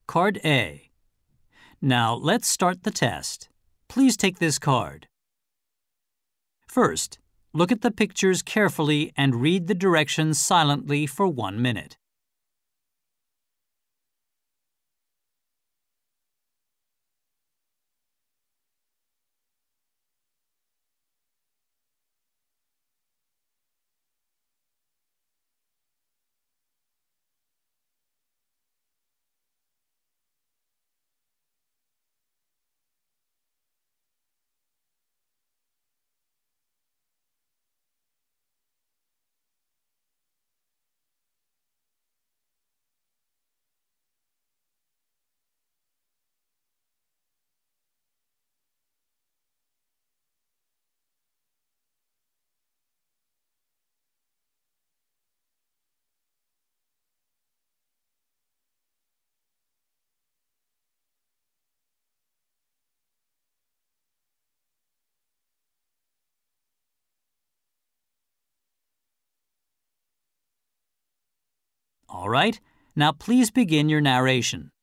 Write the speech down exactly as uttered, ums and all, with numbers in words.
Card A. Now, let's start the test. Please take this card. First, look at the pictures carefully and read the directions silently for one minute. All right, now please begin your narration.